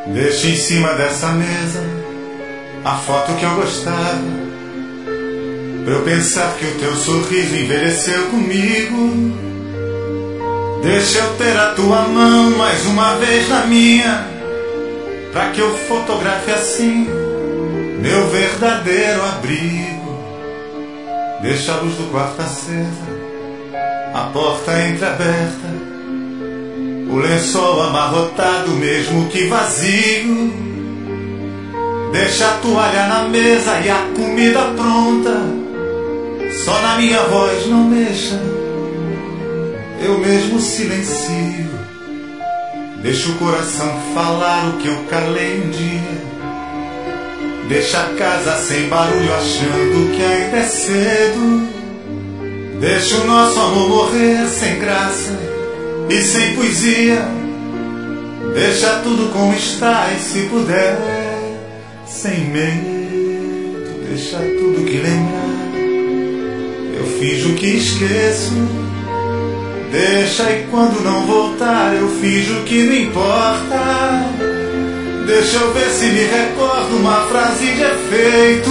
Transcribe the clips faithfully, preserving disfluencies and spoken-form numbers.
Deixa em cima dessa mesa a foto que eu gostava, pra eu pensar que o teu sorriso envelheceu comigo. Deixa eu ter a tua mão mais uma vez na minha, pra que eu fotografe assim meu verdadeiro abrigo. Deixa a luz do quarto acesa, a porta entreaberta, o lençol amarrotado mesmo que vazio. Deixa a toalha na mesa e a comida pronta, só na minha voz não mexa, eu mesmo silencio. Deixa o coração falar o que eu calei um dia. Deixa a casa sem barulho achando que ainda é cedo. Deixa o nosso amor morrer sem graça e sem poesia. Deixa tudo como está e, se puder, sem medo. Deixa tudo que lembrar, eu finjo que esqueço. Deixa e quando não voltar eu finjo que não importa. Deixa eu ver se me recordo uma frase de efeito,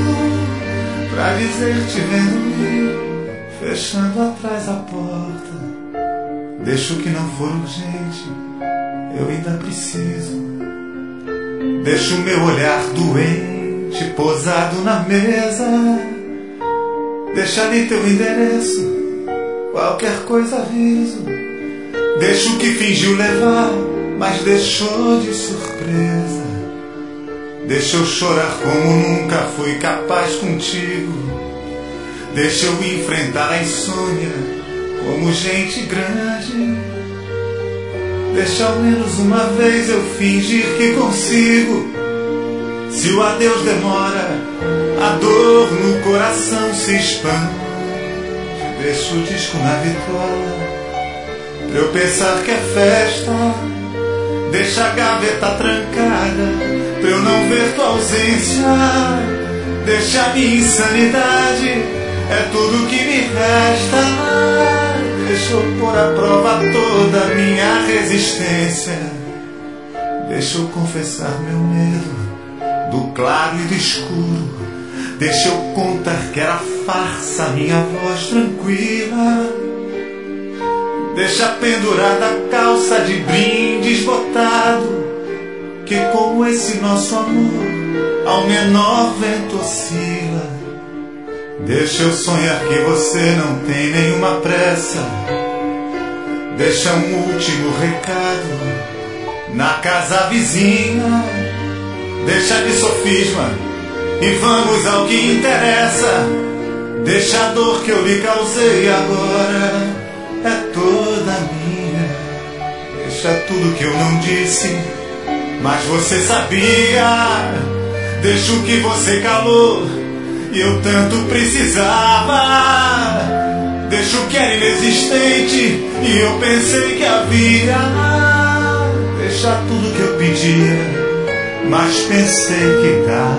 pra dizer te vendo, fechando atrás a porta. Deixa o que não for urgente, eu ainda preciso. Deixa o meu olhar doente posado na mesa. Deixa ali teu endereço, qualquer coisa aviso. Deixa o que fingiu levar, mas deixou de surpresa. Deixa eu chorar como nunca fui capaz contigo. Deixa eu enfrentar a insônia como gente grande. Deixa ao menos uma vez eu fingir que consigo. Se o adeus demora, a dor no coração se expande. Deixa o disco na vitola, pra eu pensar que é festa. Deixa a gaveta trancada, pra eu não ver tua ausência. Deixa a minha insanidade, é tudo que me resta. Deixa eu pôr à prova toda a minha resistência. Deixa eu confessar meu medo do claro e do escuro. Deixa eu contar que era farsa minha voz tranquila. Deixa pendurada a calça de brindes botado, que como esse nosso amor ao menor vento oscila. Deixa eu sonhar que você não tem nenhuma pressa. Deixa um último recado na casa vizinha. Deixa de sofisma e vamos ao que interessa. Deixa a dor que eu lhe causei agora é toda minha. Deixa tudo que eu não disse, mas você sabia. Deixa o que você calou e eu tanto precisava. Deixa o que era inexistente e eu pensei que havia. Deixa tudo que eu pedia, mas pensei que dava.